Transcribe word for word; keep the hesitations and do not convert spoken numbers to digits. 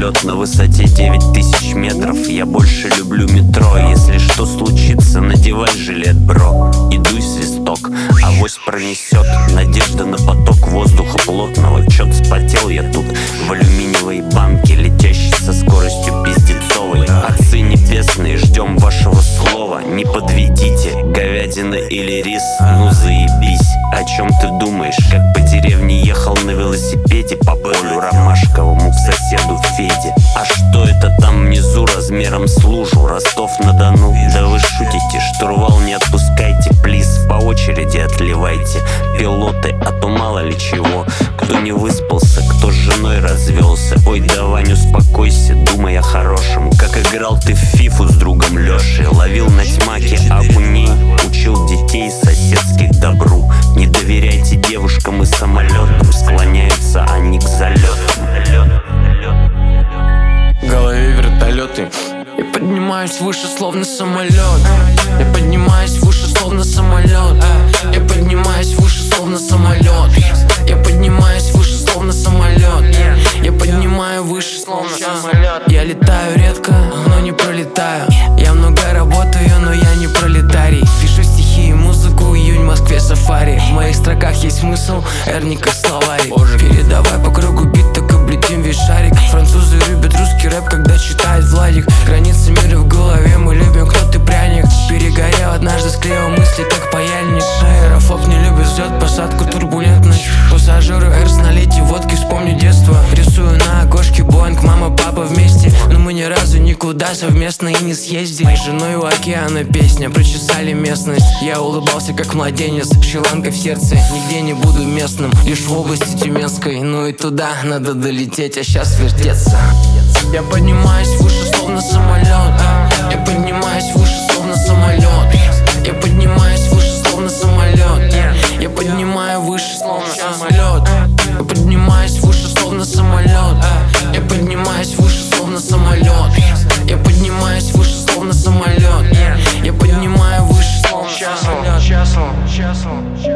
самолет на высоте девять тысяч метров. Я больше люблю метро. Если что случится, надевай жилет, бро, и дуй свисток, авось пронесет. Надежда на поток воздуха плотного. Чё-то спотел я тут в алюминиевой банке, летящей со скоростью пиздецовой. Отцы небесные, ждем вашего слова. Не подведите, говядина или рис, ну заебись. О чем ты думаешь? Как по деревне ехал на велосипеде по полю ромашковому к соседу Феде. А что это там внизу размером с лужу? Ростов-на-Дону? Да вы шутите, штурвал не отпускайте, плиз, по очереди отливайте. Пилоты, а то мало ли чего. Кто не выспался, кто с женой развелся. Ой, да, Вань, успокойся, думай о хорошем. Как играл ты в фифу с другом Лешей, ловил на тьмаке окуней, учил детей соседских добру. Не доверяйте девушкам и самолетам, склоняются они к залету. В голове вертолеты. Я поднимаюсь выше, словно самолет. Я поднимаюсь выше, словно самолет. Я поднимаюсь выше, словно самолет. Я поднимаюсь выше, словно самолет. Я поднимаю выше, словно самолет. Я летаю редко, но не пролетаю. Я много работаю, но я не пролетарий. Пишу стихи и музыку, июнь в Москве сафари. В моих строках есть смысл, эрника словарик. Передавай по кругу бит, так облетим весь шарик. Французы любят русский рэп, когда читает Владик. Границы мира в голове, мы любим, кто ты пряник. Перегорел однажды, склеил мысли, как паяльник. Аэрофлот не любит, ждет посадку турбулентность. Пассажиру Р с налейте водки, вспомню детство. Рисую на окошке Боинг, мама, папа вместе. Но мы ни разу никуда совместно и не съездили. С женой у океана песня, прочесали местность. Я улыбался, как младенец, шри-ланка в сердце. Нигде не буду местным, лишь в области Тюменской. Ну и туда надо долететь, а сейчас вертеться. Я поднимаюсь выше, словно самолет. Я поднимаюсь выше, словно самолет. Я поднимаюсь выше, словно самолет. Я поднимаю выше, словно самолет. Я поднимаюсь выше, словно самолет. Я поднимаюсь выше, словно самолет. Я поднимаюсь выше, словно самолет. Я поднимаю выше, словно самолет.